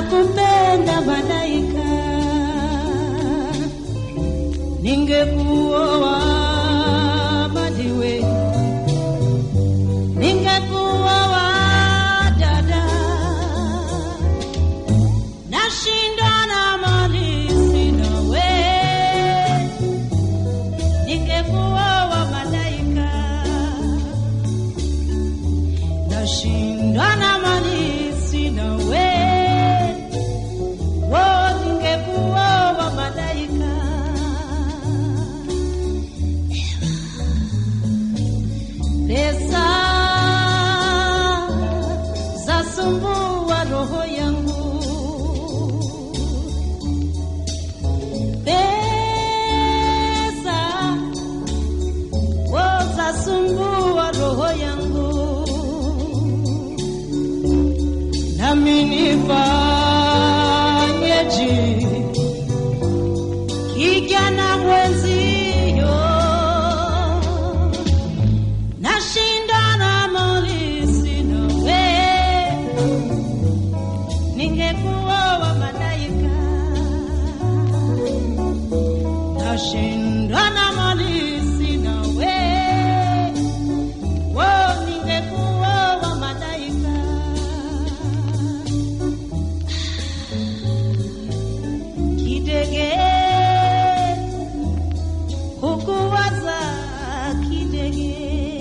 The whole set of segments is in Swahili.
nakupenda malaika, ningekuoa maliwe, ningekuoa dada, nashinda na mali sina we, ningekuoa malaika, nashinda na mali sina we, ningekuoa malaika. Pesa zasumbua roho yangu, pesa zasumbua roho yangu, nami nifanyeje kijana mwenzio, nashinda na mali sina we, ningekuoa malaika, nashinda na mali sina we, ningekuoa malaika. Kidege hukuwaza, kidege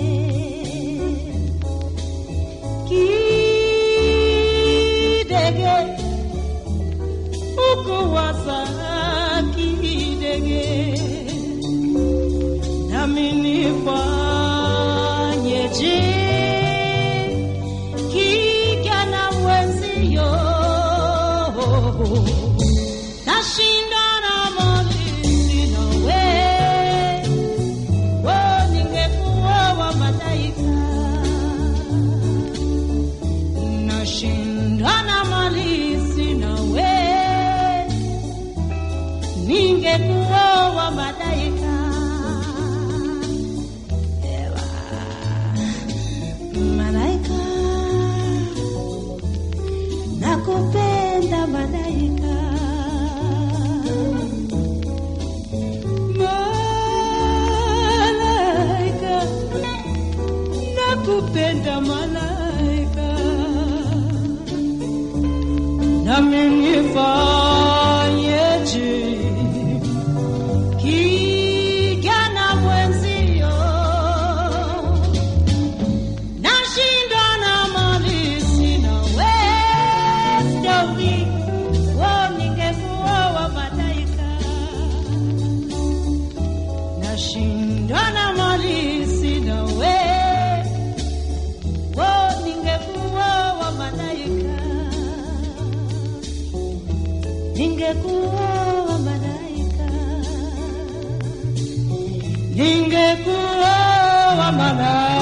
kidege hukuwaza, kidege nami nifanyeje kijana mwenzio, nashinda na mali sina we, ningekuoa malaika, nashinda na mali sina we, ningekuoa malaika. Ewa malaika, nakupenda malaika, malaika, nakupenda malaika, nami nifanyeje kijana mwenzio, nashinda na mali sina we, ningekuoa malaika, nashinda na mali sina we, ningekuoa malaika, ningekuoa malaika, ningekuoa malaika.